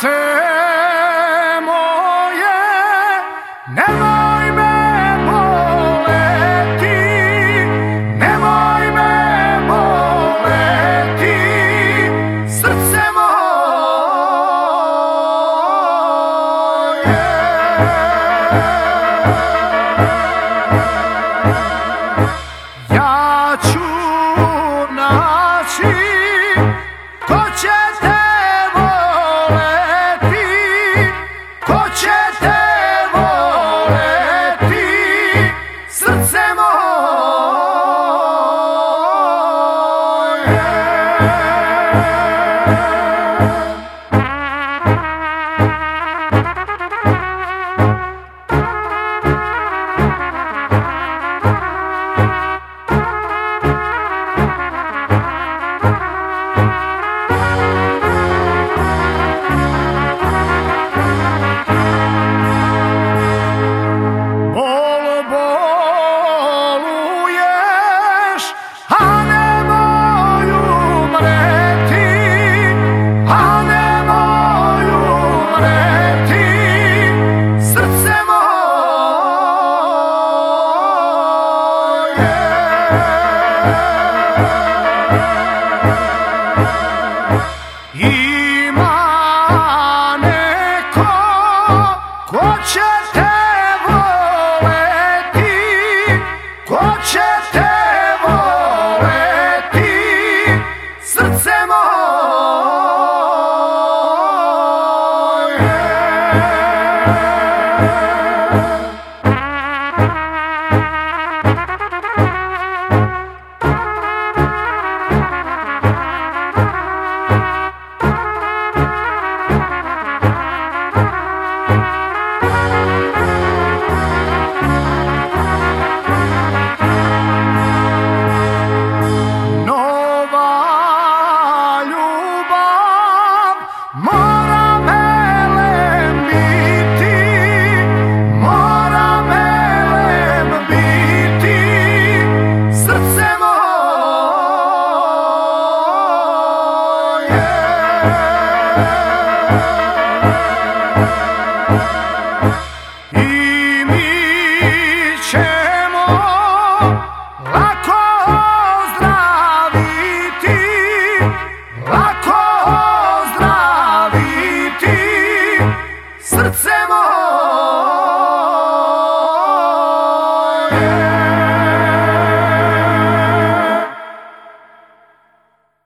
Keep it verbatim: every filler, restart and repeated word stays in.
Srce moje, nemoj me boleti, nemoj me boleti, srce moje. Ja ću naći ko će te voleti, ko će te voleti, srce moje. Ima neko ko će te voleti, ko će te voleti, srce moje. Mora melem biti, mora melem biti, srce moje. I mi ćemo lako ozdraviti, lako srce